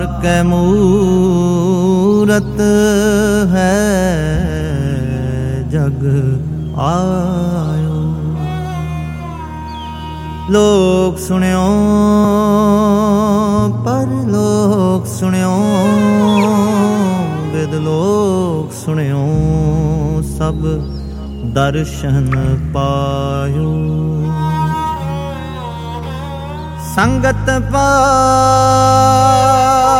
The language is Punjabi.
ਕੈ ਮੂਰਤ ਹੈ ਜਗ ਆਇਓ। ਲੋਕ ਸੁਣਿਓ ਪਰ ਲੋਕ ਸੁਣਿਓ, ਵਿਦ ਲੋਕ ਸੁਣਿਓ ਸਭ ਦਰਸ਼ਨ ਪਾਇਓ। ਸੰਗਤ ਪਾ